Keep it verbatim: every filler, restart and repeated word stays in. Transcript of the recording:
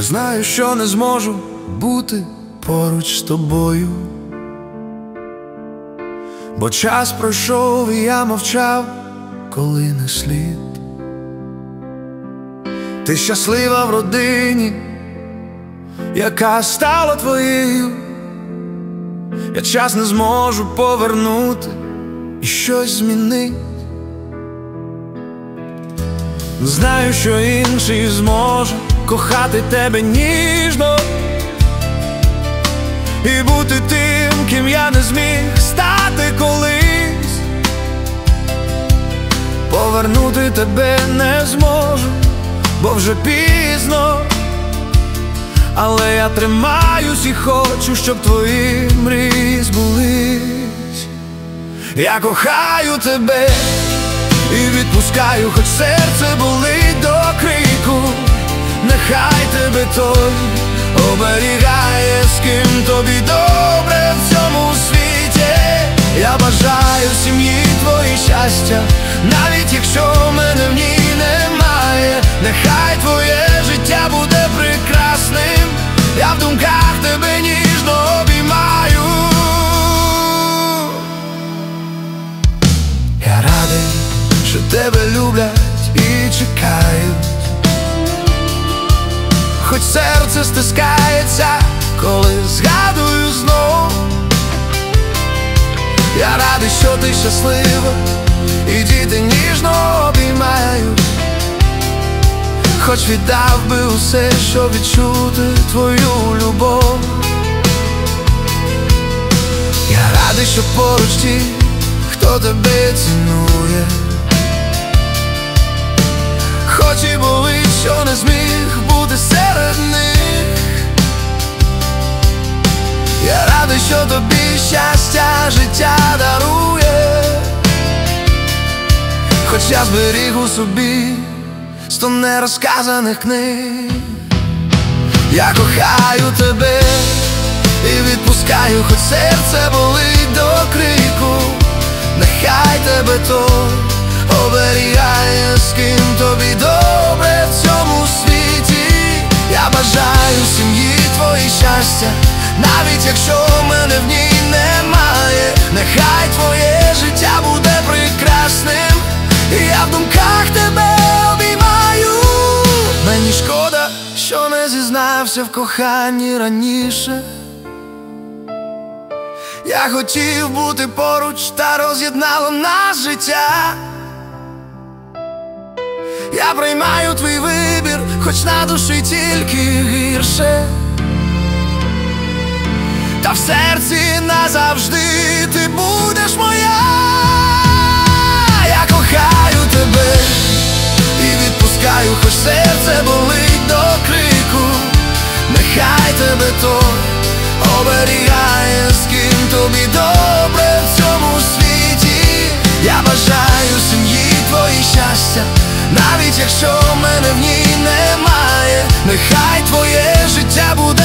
знаю, що не зможу бути поруч з тобою, бо час пройшов і я мовчав, коли не слід. Ти щаслива в родині, яка стала твоєю. Я час не зможу повернути і щось змінить. Знаю, що інший зможе кохати тебе ніжно і бути тим, ким я не зміг стати колись. Повернути тебе не зможу, бо вже пізно, але я тримаюсь і хочу, щоб твої мрії збулись. Я кохаю тебе і відпускаю, хоч серце болить до крику. Нехай тебе той оберігає, з ким тобі добре в цьому світі. Я бажаю сім'ї твоїй щастя, навіть якщо мене в ній немає. Нехай твоє життя буде прекрасним, я в думках тебе ніжно обіймаю. Я радий, що тебе люблять і чекають, хоч серце стискається, коли згадую знов. Я радий, що ти щаслива, і діти ніжно обіймають, хоч віддав би усе, щоб відчути твою любов. Я радий, що поруч ті, хто тебе цінує, хоч і болить, що не зміг бути серед них. Я радий, що тобі щастя життя дарує, хоч я зберіг у собі сто нерозказаних книг. Я кохаю тебе і відпускаю, хоч серце болить до крику. Нехай тебе той оберігає, з ким тобі добре в цьому світі. Я бажаю сім'ї твоїй щастя, навіть якщо мене в ній немає. Нехай твоє життя буде прекрасним, і я в думках тебе обіймаю. Мені шкода, що не зізнався в коханні раніше. Я хотів бути поруч, та роз'єднало нас життя. Я приймаю твій вибір, хоч на душі тільки гірше. Та в серці назавжди ти будеш моя. Я кохаю тебе і відпускаю, хоч серце болить до крику. Нехай тебе той оберігає, з ким тобі добре в цьому світі. Я бажаю сім'ї твоїй щастя, навіть якщо мене в ній немає. Нехай твоє життя буде